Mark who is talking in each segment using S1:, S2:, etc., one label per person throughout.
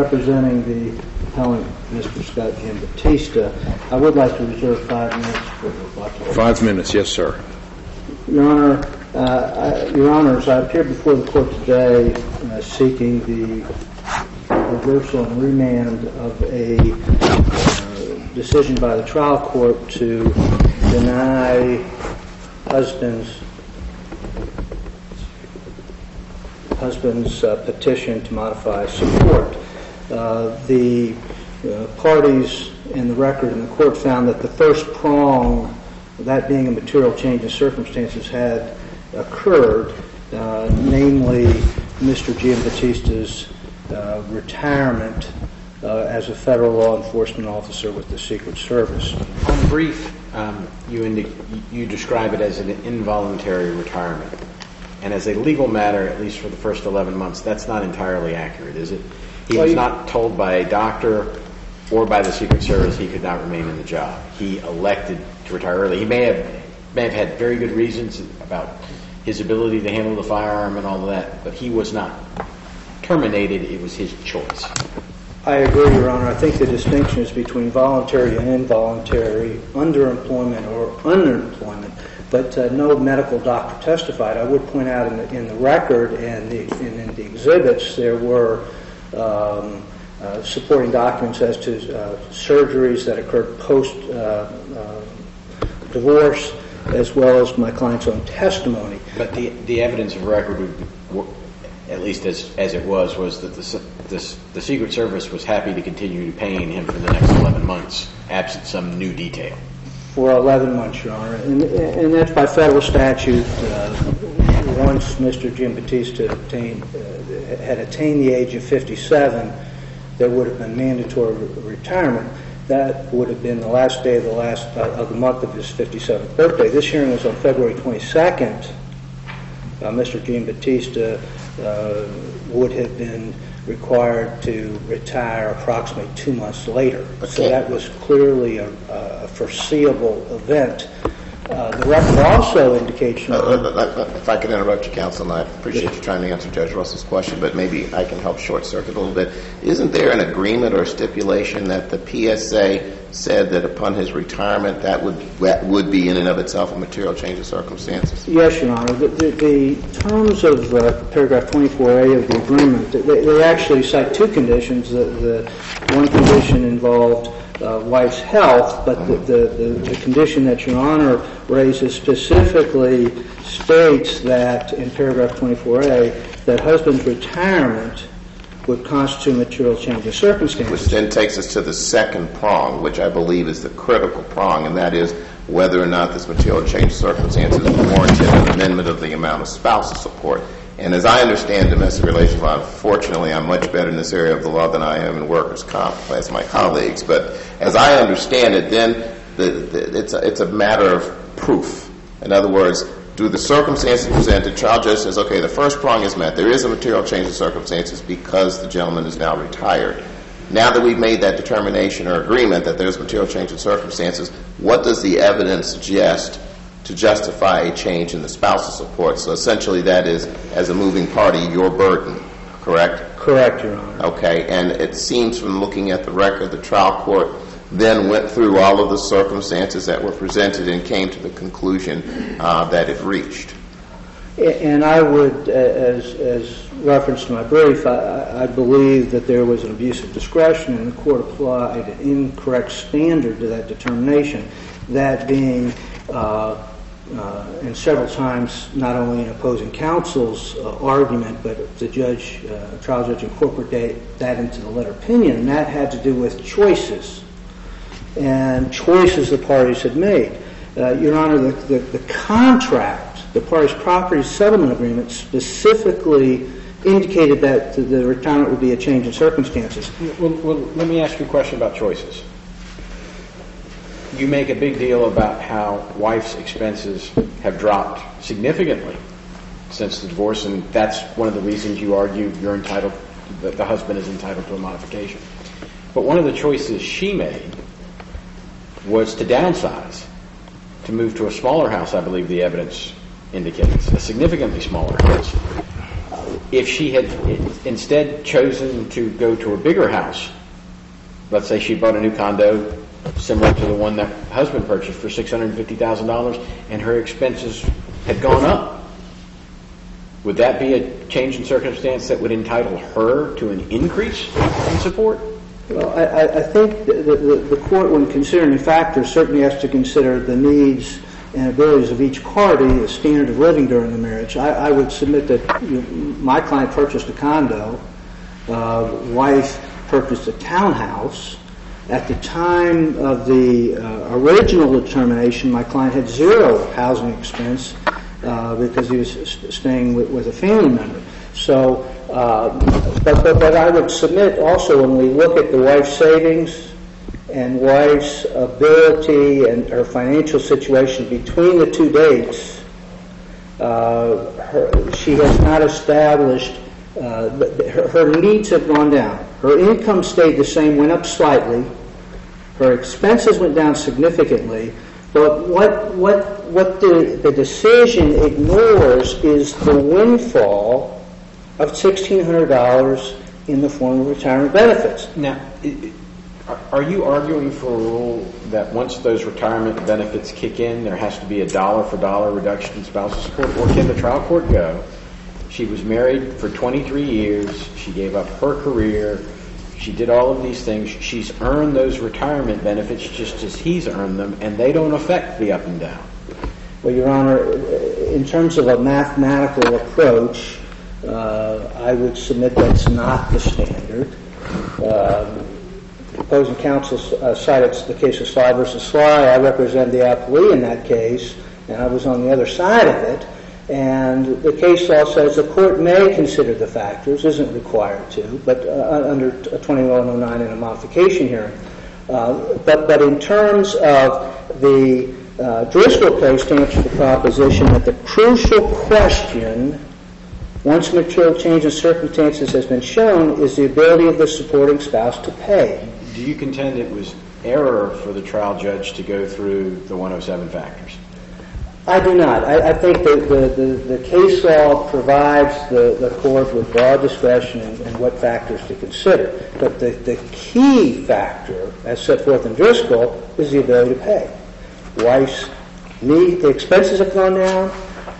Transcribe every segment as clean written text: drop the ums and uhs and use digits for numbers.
S1: representing the appellant, Mr. Scott Giambattista. I would like to reserve 5 minutes for rebuttal.
S2: 5 minutes, yes, sir.
S1: Your Honors, I appear before the court today seeking the reversal and remand of a decision by the trial court to deny husband's petition to modify support. The parties in the record in the court found that the first prong, that being a material change in circumstances, had occurred, namely Mr. Giambattista's retirement as a federal law enforcement officer with the Secret Service.
S3: On brief, you describe it as an involuntary retirement. And as a legal matter, at least for the first 11 months, that's not entirely accurate, is it? He was not told by a doctor or by the Secret Service he could not remain in the job. He elected to retire early. He may have had very good reasons about his ability to handle the firearm and all of that, but he was not terminated. It was his choice.
S1: I agree, Your Honor. I think the distinction is between voluntary and involuntary, underemployment or underemployment, but no medical doctor testified. I would point out in the record and in the exhibits there were supporting documents as to surgeries that occurred post-divorce, as well as my client's own testimony.
S3: But the evidence of record, at least as it was that the Secret Service was happy to continue paying him for the next 11 months, absent some new detail.
S1: For 11 months, Your Honor. And that's by federal statute. Once Mr. Giambattista had attained the age of 57, there would have been mandatory retirement. That would have been the last day of the month of his 57th birthday. This hearing was on February 22nd. Mr. Giambattista would have been required to retire approximately 2 months later. Okay. So that was clearly a foreseeable event. The record also indicates...
S4: If I could interrupt you, counsel, and I appreciate you trying to answer Judge Russell's question, but maybe I can help short-circuit a little bit. Isn't there an agreement or stipulation that the PSA said that upon his retirement that would be in and of itself a material change of circumstances?
S1: Yes, Your Honor. The terms of paragraph 24A of the agreement, they actually cite two conditions. The one condition involved wife's health, but the condition that Your Honor raises specifically states that in paragraph 24A that husband's retirement would constitute material change of circumstances.
S4: Which then takes us to the second prong, which I believe is the critical prong, and that is whether or not this material change of circumstances warranted an amendment of the amount of spousal support. And as I understand domestic relations law, unfortunately I'm much better in this area of the law than I am in workers' comp, as my colleagues, but as I understand it, then it's a matter of proof. In other words, do the circumstances presented, trial judge says, okay, the first prong is met. There is a material change of circumstances because the gentleman is now retired. Now that we've made that determination or agreement that there's material change of circumstances, what does the evidence suggest to justify a change in the spousal support? So essentially that is, as a moving party, your burden, correct?
S1: Correct, Your Honor.
S4: Okay, and it seems from looking at the record, the trial court then went through all of the circumstances that were presented and came to the conclusion that it reached.
S1: And I would, as referenced in my brief, I believe that there was an abuse of discretion and the court applied an incorrect standard to that determination, that being, and several times, not only in opposing counsel's argument, but the trial judge incorporated that into the letter opinion, and that had to do with choices. And choices the parties had made. Your Honor, the contract, the parties' property settlement agreement specifically indicated that the retirement would be a change in circumstances.
S3: Well, let me ask you a question about choices. You make a big deal about how wife's expenses have dropped significantly since the divorce, and that's one of the reasons you argue that the husband is entitled to a modification. But one of the choices she made was to downsize, to move to a smaller house, I believe the evidence indicates, a significantly smaller house. if she had instead chosen to go to a bigger house, let's say she bought a new condo similar to the one that husband purchased for $650,000, and her expenses had gone up, would that be a change in circumstance that would entitle her to an increase in support?
S1: Well, I think the court, when considering the factors, certainly has to consider the needs and abilities of each party, the standard of living during the marriage. I would submit that my client purchased a condo, wife purchased a townhouse. At the time of the original determination, my client had zero housing expense because he was staying with a family member. So, but I would submit also, when we look at the wife's savings and wife's ability and her financial situation between the two dates, she has not established, her needs have gone down. Her income stayed the same, went up slightly. Her expenses went down significantly. But what the decision ignores is the windfall of $1,600 in the form of retirement benefits.
S3: Now, are you arguing for a rule that once those retirement benefits kick in, there has to be a dollar-for-dollar reduction in spousal support? Or can the trial court go, she was married for 23 years, she gave up her career, she did all of these things, she's earned those retirement benefits just as he's earned them, and they don't affect the up and down?
S1: Well, Your Honor, in terms of a mathematical approach, I would submit that's not the standard. Opposing counsel cited the case of Sly versus Sly. I represent the appellee in that case, and I was on the other side of it. And the case law says the court may consider the factors, isn't required to, but under 2109 in a modification hearing. But in terms of the Driscoll case, stands for the proposition that the crucial question, once material change in circumstances has been shown, is the ability of the supporting spouse to pay.
S3: Do you contend it was error for the trial judge to go through the 107 factors?
S1: I do not. I think that the case law provides the court with broad discretion in what factors to consider. But the key factor, as set forth in Driscoll, is the ability to pay. Wife's need, the expenses have gone down.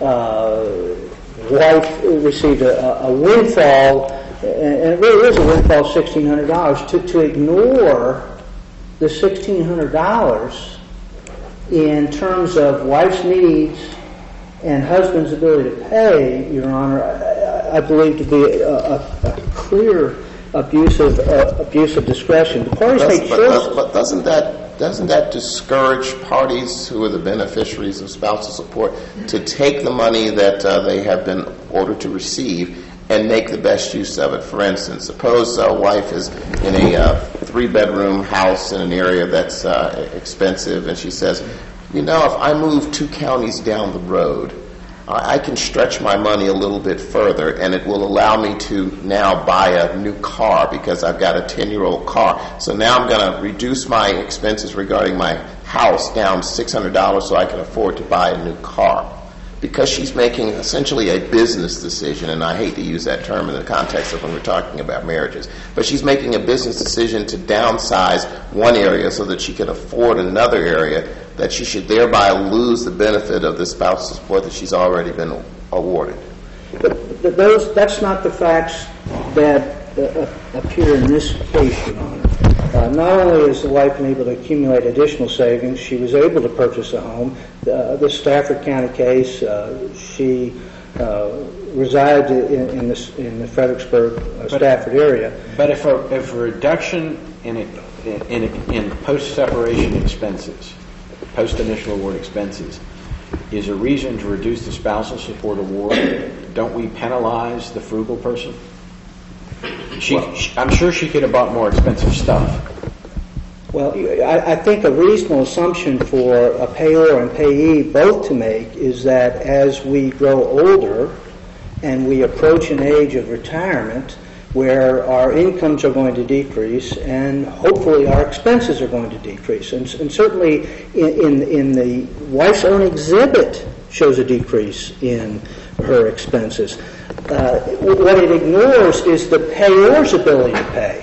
S1: Wife received a windfall, and it really is a windfall of $1,600. To ignore the $1,600 in terms of wife's needs and husband's ability to pay, Your Honor, I believe to be a clear abuse of discretion. The parties make choices.
S4: But doesn't that discourage parties who are the beneficiaries of spousal support to take the money that they have been ordered to receive and make the best use of it? For instance, suppose a wife is in a 3-bedroom house in an area that's expensive, and she says, you know, if I move 2 counties down the road, I can stretch my money a little bit further, and it will allow me to now buy a new car because I've got a 10-year-old car. So now I'm going to reduce my expenses regarding my house down $600 so I can afford to buy a new car. Because she's making essentially a business decision, and I hate to use that term in the context of when we're talking about marriages, but she's making a business decision to downsize one area so that she can afford another area, that she should thereby lose the benefit of the spousal support that she's already been awarded.
S1: But that's not the facts that appear in this case, Your Honor. Not only is the wife been able to accumulate additional savings, she was able to purchase a home. The Stafford County case, she resides in the Fredericksburg, Stafford area.
S3: But if a reduction in post-separation expenses, post-initial award expenses, is a reason to reduce the spousal support award, don't we penalize the frugal person? I'm sure she could have bought more expensive stuff.
S1: Well, I think a reasonable assumption for a payor and payee both to make is that as we grow older and we approach an age of retirement where our incomes are going to decrease and hopefully our expenses are going to decrease. And certainly in the wife's own exhibit shows a decrease in her expenses. What it ignores is the payor's ability to pay.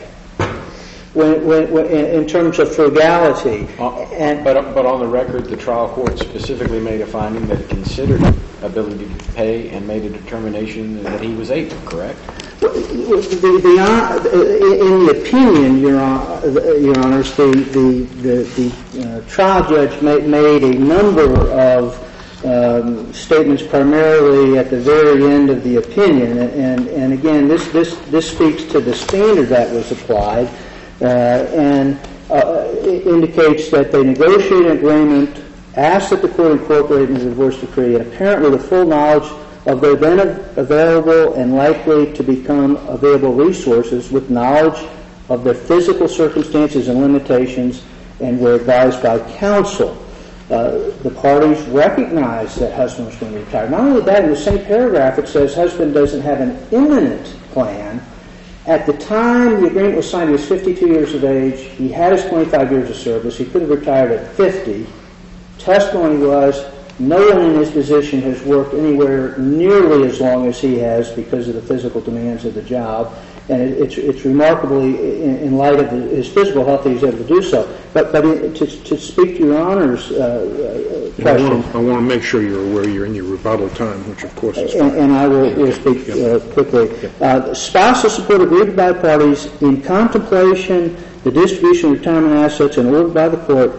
S1: In terms of frugality.
S3: But on the record, the trial court specifically made a finding that it considered ability to pay and made a determination that he was able, correct?
S1: In the opinion, Your Honors, the trial judge made a number of statements primarily at the very end of the opinion, and again, this speaks to the standard that was applied. And it indicates that they negotiated an agreement, asked that the court incorporate in the divorce decree, and apparently the full knowledge of their then available and likely to become available resources with knowledge of their physical circumstances and limitations, and were advised by counsel. The parties recognized that husband was going to retire. Not only that, in the same paragraph it says husband doesn't have an imminent plan. At the time the agreement was signed, he was 52 years of age. He had his 25 years of service. He could have retired at 50. Testimony was no one in his position has worked anywhere nearly as long as he has because of the physical demands of the job. And it's remarkably, in light of his physical health, that he's able to do so. But to speak to Your Honor's question...
S2: I want to make sure you're aware you're in your rebuttal time, which of course is fine.
S1: And I will speak quickly. Spousal support agreed by the parties in contemplation, the distribution of retirement assets and ordered by the court.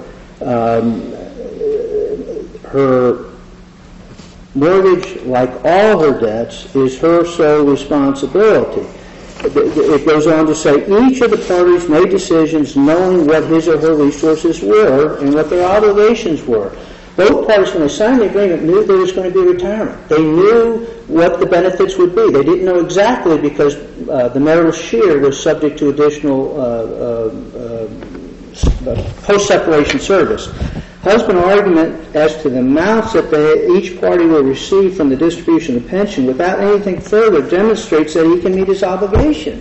S1: Her mortgage, like all her debts, is her sole responsibility. It goes on to say, each of the parties made decisions knowing what his or her resources were and what their obligations were. Both parties, when they signed the agreement, knew there was going to be retirement. They knew what the benefits would be. They didn't know exactly because the marital share was subject to additional post-separation service. Husband's argument as to the amounts that each party will receive from the distribution of the pension without anything further demonstrates that he can meet his obligation.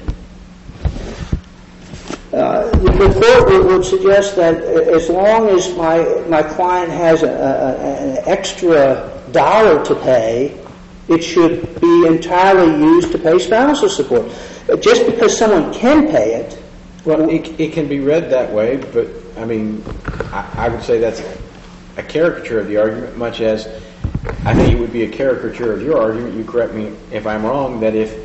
S1: The court would suggest that as long as my client has an extra dollar to pay, it should be entirely used to pay spousal support. Just because someone can pay it...
S3: Well, it can be read that way, but, I mean, I would say that's a caricature of the argument, much as I think it would be a caricature of your argument, you correct me if I'm wrong, that if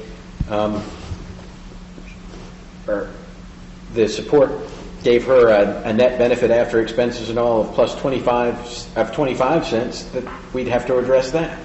S3: the support gave her a net benefit after expenses and all of plus 25 cents, that we'd have to address that.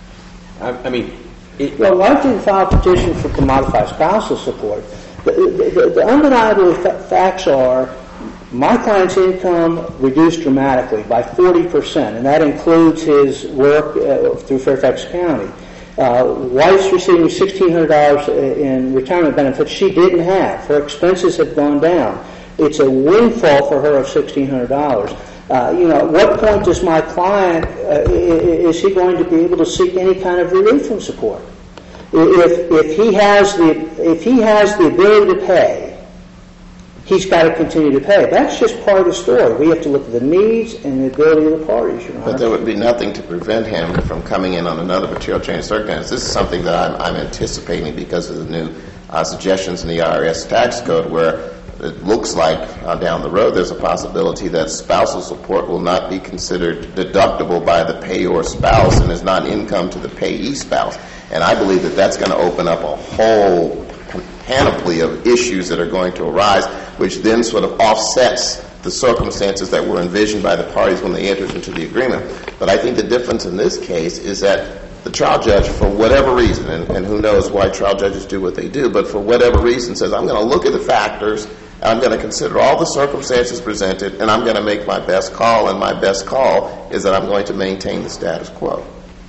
S1: Well, wife didn't file a petition to modify spousal support. The undeniable facts are my client's income reduced dramatically by 40%, and that includes his work through Fairfax County. Wife's receiving $1,600 in retirement benefits she didn't have. Her expenses have gone down. It's a windfall for her of $1,600. At what point does my client, is he going to be able to seek any kind of relief from support? If he has the ability to pay, he's got to continue to pay. That's just part of the story. We have to look at the needs and the ability of the parties, Your Honor.
S4: But there would be nothing to prevent him from coming in on another material change of circumstances. This is something that I'm anticipating because of the new suggestions in the IRS tax code, where it looks like down the road there's a possibility that spousal support will not be considered deductible by the payor spouse and is not income to the payee spouse. And I believe that that's going to open up a whole panoply of issues that are going to arise, which then sort of offsets the circumstances that were envisioned by the parties when they entered into the agreement. But I think the difference in this case is that the trial judge, for whatever reason, and who knows why trial judges do what they do, but for whatever reason says, I'm going to look at the factors, I'm going to consider all the circumstances presented, and I'm going to make my best call, and my best call is that I'm going to maintain the status quo.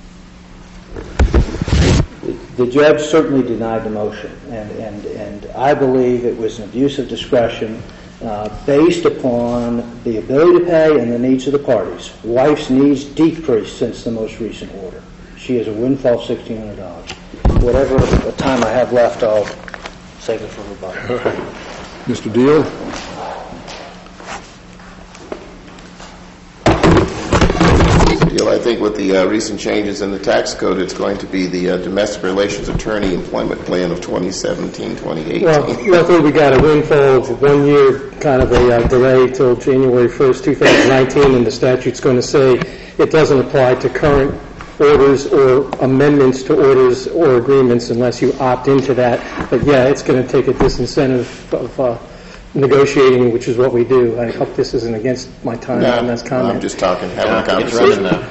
S1: The judge certainly denied the motion, and I believe it was an abuse of discretion based upon the ability to pay and the needs of the parties. Wife's needs decreased since the most recent order. She has a windfall of $1,600. Whatever time I have left, I'll save it for rebuttal.
S2: All right. Mr. Deal?
S4: Mr. Deal, I think with the recent changes in the tax code, it's going to be the Domestic Relations Attorney Employment Plan of 2017-2018.
S5: Well, luckily we got a windfall of 1 year kind of a delay till January 1st, 2019, and the statute's going to say it doesn't apply to current orders or amendments to orders or agreements unless you opt into that. But yeah, it's going to take a disincentive of negotiating, which is what we do. I hope this isn't against my time on this comment.
S4: I'm just having a
S3: It's
S4: conversation.
S3: running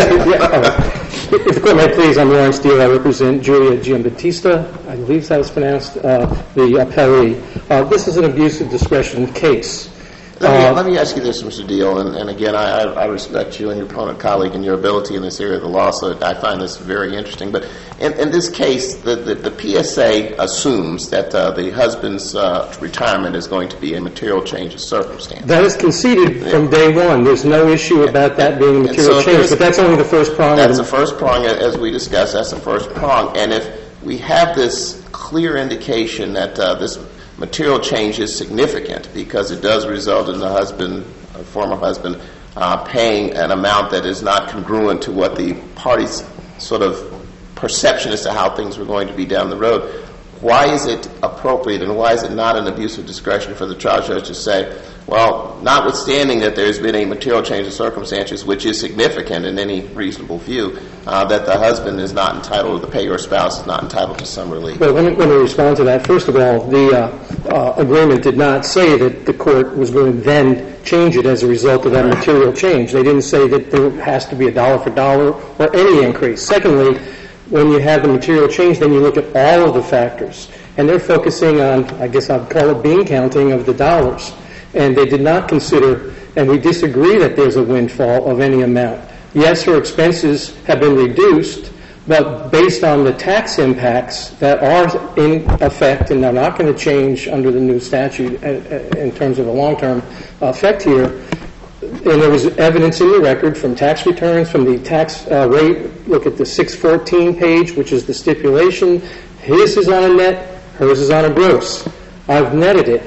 S5: If the court may please, I'm Lawrence Deal. I represent Julia Giambattista. I believe that was pronounced, the appellee. This is an abuse of discretion case.
S4: Let me ask you this, Mr. Deal, and again, I respect you and your opponent colleague and your ability in this area of the law, so I find this very interesting. But in this case, the PSA assumes that the husband's retirement is going to be a material change of circumstance.
S5: That is conceded from day one. There's no issue about that being a material change, but that's only the first prong.
S4: That's the first prong, as we discussed. That's the first prong. And if we have this clear indication that this material change is significant because it does result in the husband, former husband, paying an amount that is not congruent to what the party's sort of perception as to how things were going to be down the road. Why is it appropriate and why is it not an abuse of discretion for the trial judge to say, well, notwithstanding that there's been a material change of circumstances, which is significant in any reasonable view, that the husband is not entitled, the payer spouse is not entitled to some relief?
S5: Well, let me respond to that. First of all, the agreement did not say that the court was going to then change it as a result of that material change. They didn't say that there has to be a dollar for dollar or any increase. Secondly, when you have the material change, then you look at all of the factors. And they're focusing on, I guess I'd call it bean counting of the dollars. And they did not consider, and we disagree that there's a windfall of any amount. Yes, her expenses have been reduced, but based on the tax impacts that are in effect and are not going to change under the new statute in terms of a long-term effect here, and there was evidence in the record from tax returns, from the tax rate. Look at the 614 page, which is the stipulation. His is on a net, hers is on a gross. I've netted it.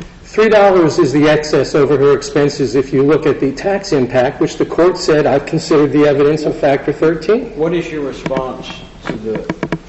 S5: $3 is the excess over her expenses if you look at the tax impact, which the court said I've considered the evidence of factor 13.
S3: What is your response to the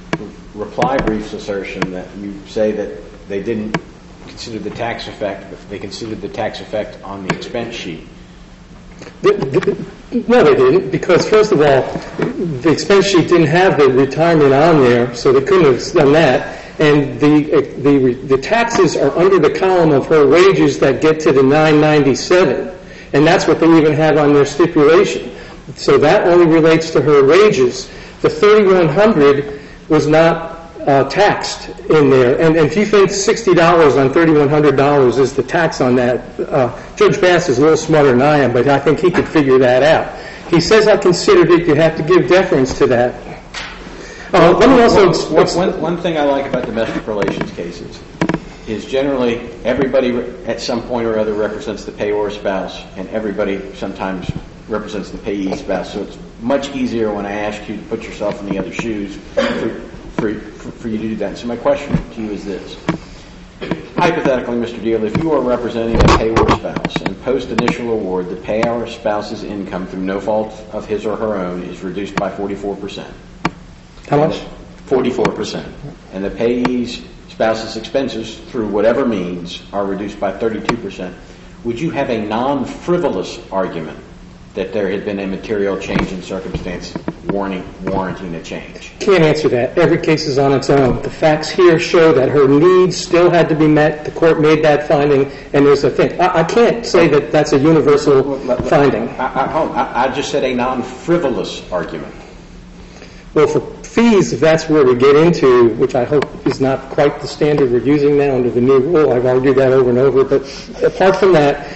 S3: reply brief's assertion that you say that they didn't consider the tax effect, but they considered the tax effect on the expense sheet?
S5: No, they didn't, because first of all, the expense sheet didn't have the retirement on there, so they couldn't have done that. And the taxes are under the column of her wages that get to the $997, and that's what they even have on their stipulation. So that only relates to her wages. The $3,100 was not taxed in there. And if you think $60 on $3,100 is the tax on that, Judge Bass is a little smarter than I am, but I think he could figure that out. He says I considered it. You have to give deference to that. Let me also
S3: one thing I like about domestic relations cases is generally everybody at some point or other represents the payor spouse, and everybody sometimes represents the payee spouse. So it's much easier when I ask you to put yourself in the other shoes for you to do that. So my question to you is this. Hypothetically, Mr. Deal, if you are representing a payor spouse and post-initial award, the payor spouse's income through no fault of his or her own is reduced by 44%.
S5: How much?
S3: 44%. And the payee's spouse's expenses, through whatever means, are reduced by 32%. Would you have a non-frivolous argument that there had been a material change in circumstance warranting a change?
S5: Can't answer that. Every case is on its own. The facts here show that her needs still had to be met. The court made that finding, and there's a thing. I can't say that that's a universal finding.
S3: I just said a non-frivolous argument.
S5: Well, for fees, if that's where we get into, which I hope is not quite the standard we're using now under the new rule, I've argued that over and over, but apart from that,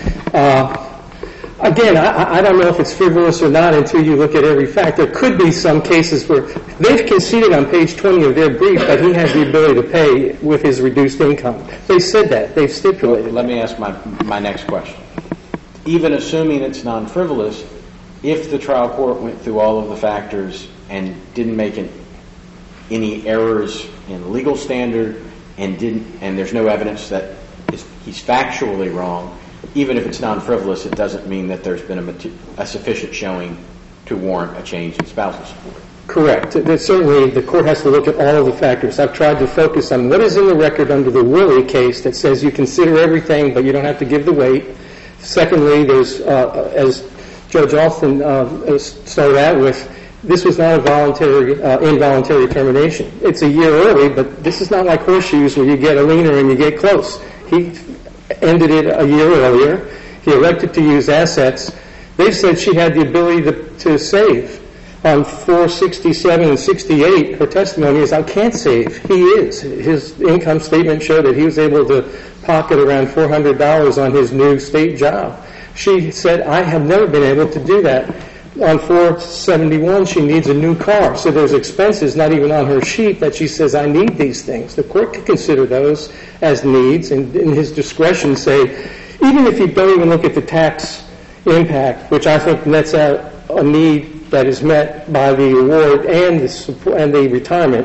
S5: again, I don't know if it's frivolous or not until you look at every fact. There could be some cases where they've conceded on page 20 of their brief that he has the ability to pay with his reduced income. They said that. They've stipulated.
S3: Let me ask my next question. Even assuming it's non-frivolous, if the trial court went through all of the factors and didn't make any errors in legal standard and there's no evidence that he's factually wrong, even if it's non-frivolous, it doesn't mean that there's been a sufficient showing to warrant a change in spousal support.
S5: Correct. Certainly, the court has to look at all of the factors. I've tried to focus on what is in the record under the Willie case that says you consider everything, but you don't have to give the weight. Secondly, there's, as Judge Alston started out with, this was not a involuntary termination. It's a year early, but this is not like horseshoes where you get a leaner and you get close. He ended it a year earlier. He elected to use assets. They said she had the ability to save. On 467 and 68, her testimony is, I can't save. He is. His income statement showed that he was able to pocket around $400 on his new state job. She said, I have never been able to do that. On 471, she needs a new car. So there's expenses not even on her sheet that she says, I need these things. The court could consider those as needs and in his discretion say, even if you don't even look at the tax impact, which I think nets out a need that is met by the award and the retirement,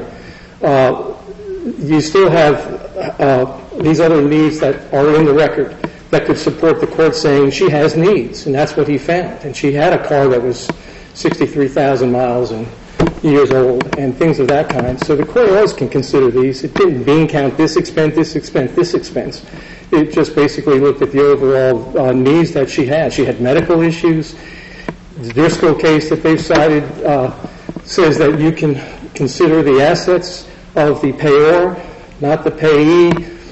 S5: you still have these other needs that are in the record that could support the court saying she has needs, and that's what he found. And she had a car that was 63,000 miles and years old and things of that kind. So the court always can consider these. It didn't bean count this expense, this expense, this expense. It just basically looked at the overall needs that she had. She had medical issues. The Driscoll case that they've cited says that you can consider the assets of the payor, not the payee.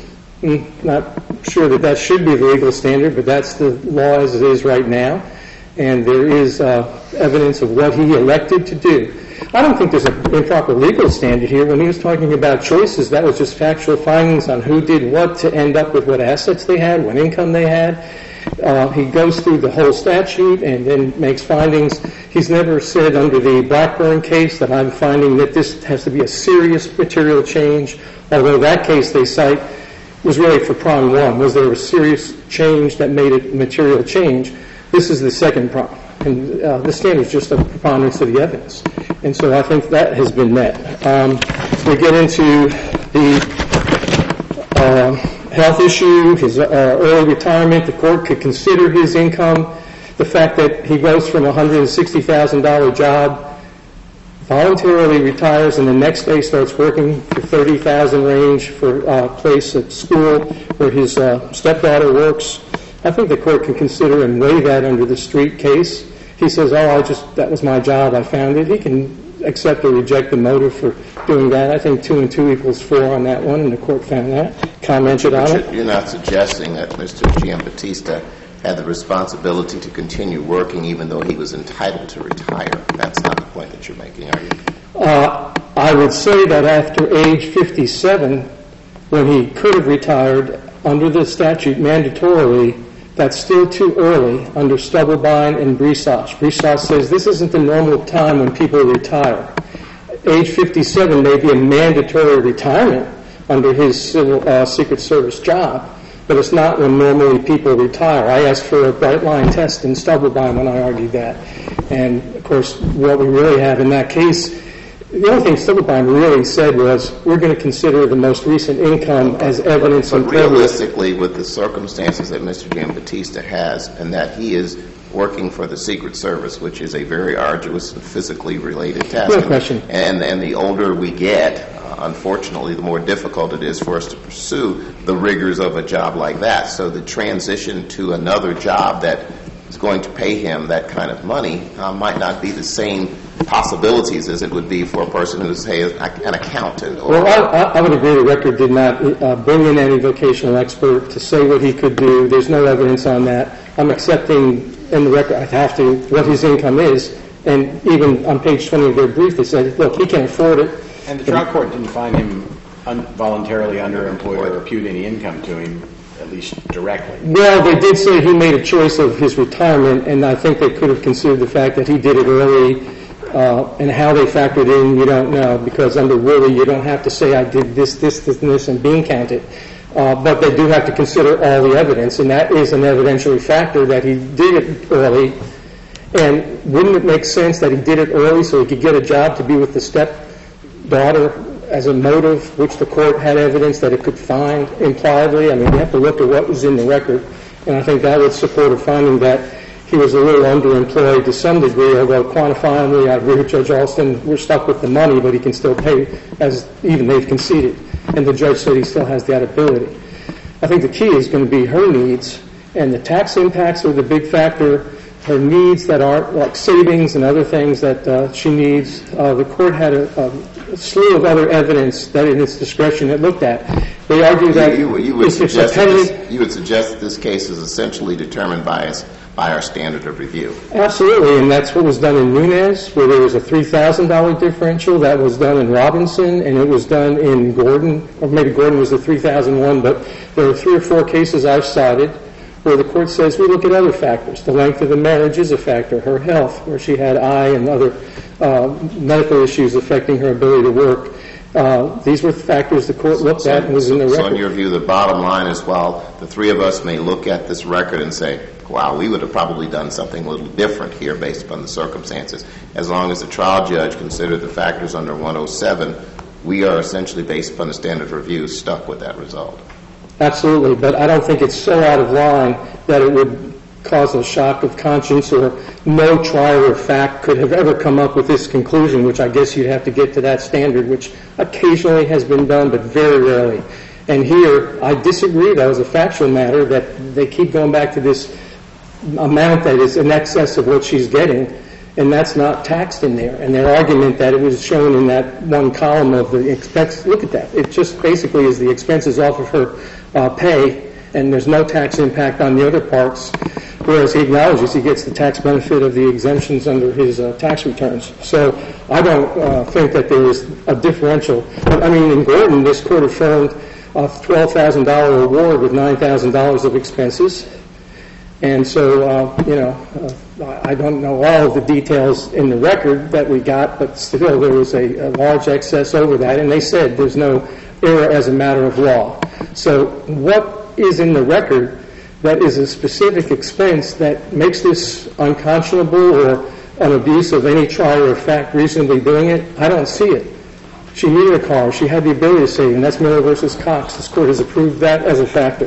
S5: Not sure that should be the legal standard, but that's the law as it is right now. And there is evidence of what he elected to do. I don't think there's an improper legal standard here. When he was talking about choices, that was just factual findings on who did what to end up with what assets they had, what income they had. He goes through the whole statute and then makes findings. He's never said under the Blackburn case that I'm finding that this has to be a serious material change, although that case they cite was really for prong one. Was there a serious change that made it material change? This is the second prong. And the standard is just a preponderance of the evidence. And so I think that has been met. We get into the health issue, his early retirement. The court could consider his income, the fact that he goes from a $160,000 job, voluntarily retires, and the next day starts working for $30,000 range for a place at school where his stepdaughter works. I think the court can consider and weigh that under the Street case. He says, that was my job, I found it. He can accept or reject the motive for doing that. I think 2 and 2 equals 4 on that one, and the court found that, commented on it.
S4: You're not suggesting that Mr. Giambattista had the responsibility to continue working even though he was entitled to retire. That's not the point that you're making, are you?
S5: I would say that after age 57, when he could have retired under the statute mandatorily, that's still too early under Stubblebine and Brisach. Brisach says this isn't the normal time when people retire. Age 57 may be a mandatory retirement under his Secret Service job, but it's not when normally people retire. I asked for a bright line test in Stubblebine when I argued that. And, of course, what we really have in that case, the only thing Stubblebine really said was we're going to consider the most recent income as evidence
S4: but
S5: of privilege.
S4: Realistically, with the circumstances that Mr. Giambattista has and that he is working for the Secret Service, which is a very arduous and physically related task.
S5: No question.
S4: And the older we get, unfortunately, the more difficult it is for us to pursue the rigors of a job like that. So the transition to another job that is going to pay him that kind of money might not be the same possibilities as it would be for a person who's, say, an accountant.
S5: Well, I would agree the record did not bring in any vocational expert to say what he could do. There's no evidence on that. I'm accepting in the record, I have to, what his income is. And even on page 20 of their brief, they said, look, he can't afford it.
S3: And the trial court didn't find him voluntarily underemployed or impute any income to him, at least directly.
S5: Well, they did say he made a choice of his retirement, and I think they could have considered the fact that he did it early, and how they factored in, you don't know, because under Willie, you don't have to say I did this, and bean count it. But they do have to consider all the evidence, and that is an evidentiary factor that he did it early. And wouldn't it make sense that he did it early so he could get a job to be with the stepdaughter as a motive, which the court had evidence that it could find impliedly? I mean, you have to look at what was in the record, and I think that would support a finding that he was a little underemployed to some degree, although quantifiably, I agree with Judge Alston, we're stuck with the money, but he can still pay, as even they've conceded. And the judge said he still has that ability. I think the key is going to be her needs, and the tax impacts are the big factor. Her needs that are like savings and other things that she needs. The court had a slew of other evidence that in its discretion it looked at. They argue that
S4: you would suggest that this case is essentially determined by our standard of review.
S5: Absolutely, and that's what was done in Nunez, where there was a $3,000 differential. That was done in Robinson, and it was done in Gordon, or maybe Gordon was the 3001, but there are 3 or 4 cases I've cited where the court says we look at other factors. The length of the marriage is a factor, her health, where she had eye and other medical issues affecting her ability to work. These were factors the court looked at and was in the record.
S4: So in your view, the bottom line is, while the 3 of us may look at this record and say, wow, we would have probably done something a little different here based upon the circumstances, as long as the trial judge considered the factors under 107, we are essentially, based upon the standard of review, stuck with that result.
S5: Absolutely, but I don't think it's so out of line that it would cause a shock of conscience, or no trier of fact could have ever come up with this conclusion, which I guess you'd have to get to that standard, which occasionally has been done, but very rarely. And here, I disagree, though, as a factual matter, that they keep going back to this amount that is in excess of what she's getting, and that's not taxed in there. And their argument that it was shown in that one column of the expense, look at that. It just basically is the expenses off of her pay, and there's no tax impact on the other parts, whereas he acknowledges he gets the tax benefit of the exemptions under his tax returns. So I don't think that there is a differential. But, I mean, in Gordon, this court affirmed a $12,000 award with $9,000 of expenses. And so, I don't know all of the details in the record that we got, but still there was a large excess over that, and they said there's no error as a matter of law. So what is in the record that is a specific expense that makes this unconscionable or an abuse of any trier of fact reasonably doing it? I don't see it. She needed a car. She had the ability to save, and that's Miller versus Cox. This court has approved that as a factor.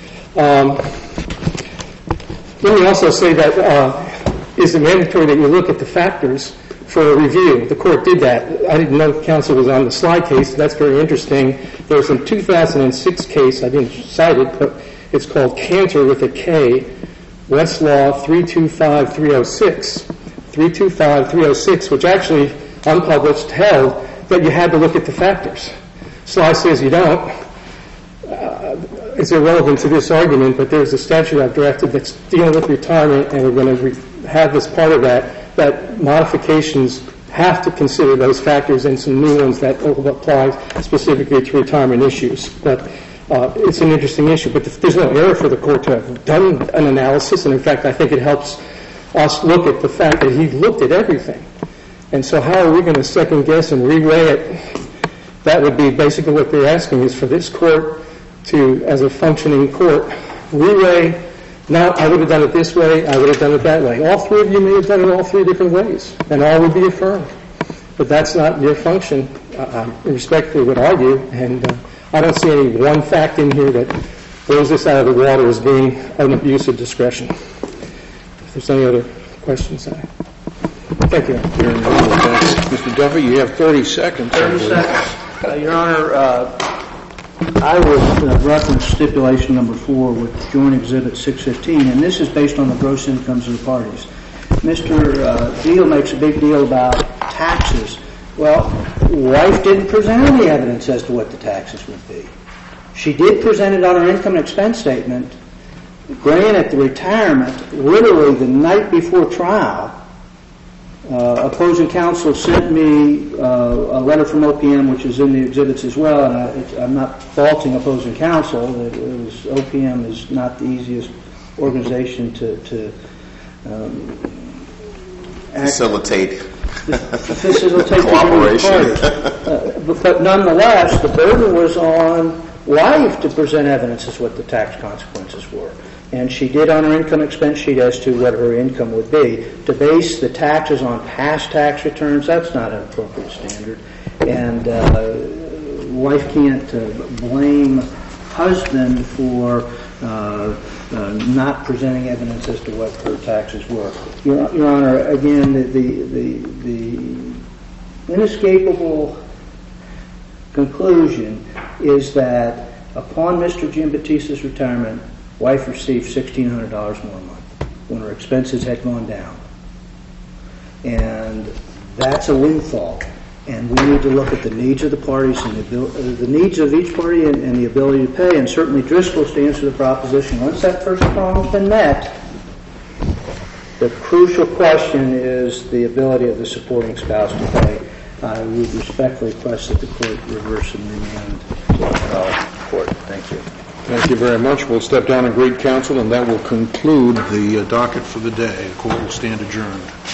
S5: Let me also say that is it mandatory that you look at the factors for a review. The court did that. I didn't know counsel was on the slide case. That's very interesting. There was a 2006 case, I didn't cite it, but it's called Cantor with a K, Westlaw 325306. 325306, which actually, unpublished, held that you had to look at the factors. Slide says you don't. It's irrelevant to this argument, but there's a statute I've drafted that's dealing with retirement, and we're going to have this part of that modifications have to consider those factors and some new ones that will apply specifically to retirement issues. But it's an interesting issue. But there's no error for the court to have done an analysis, and in fact, I think it helps us look at the fact that he looked at everything. And so how are we going to second guess and reweigh it? That would be basically what they're asking, is for this court to, as a functioning court, reweigh. Now, I would have done it this way, I would have done it that way. All 3 of you may have done it all 3 different ways, and all would be affirmed. But that's not your function, I respectfully would argue, and I don't see any one fact in here that blows this out of the water as being an abuse of discretion. If there's any other questions, thank you.
S2: Mr. Duffy, you have 30 seconds.
S1: 30 seconds. Your Honor, I would reference stipulation number 4 with Joint Exhibit 615, and this is based on the gross incomes of the parties. Mr. Deal makes a big deal about taxes. Well, wife didn't present any evidence as to what the taxes would be. She did present it on her income and expense statement. Granted, the retirement, literally the night before trial, opposing counsel sent me a letter from OPM, which is in the exhibits as well, and I'm not faulting opposing counsel. OPM is not the easiest organization to
S4: facilitate
S1: cooperation. But nonetheless, the burden was on wife to present evidence as what the tax consequences were. And she did on her income expense sheet as to what her income would be. To base the taxes on past tax returns, that's not an appropriate standard. And wife can't blame husband for not presenting evidence as to what her taxes were. Your Honor, again, the inescapable conclusion is that upon Mr. Giambatista's retirement, wife received $1,600 more a month when her expenses had gone down. And that's a windfall. And we need to look at the needs of the parties and the needs of each party and the ability to pay. And certainly Driscoll stands for the proposition. Once that first prong has been met, the crucial question is the ability of the supporting spouse to pay. I would respectfully request that the court reverse and remand to the court. Thank you.
S2: Thank you very much. We'll step down and greet counsel, and that will conclude the docket for the day. The court will stand adjourned.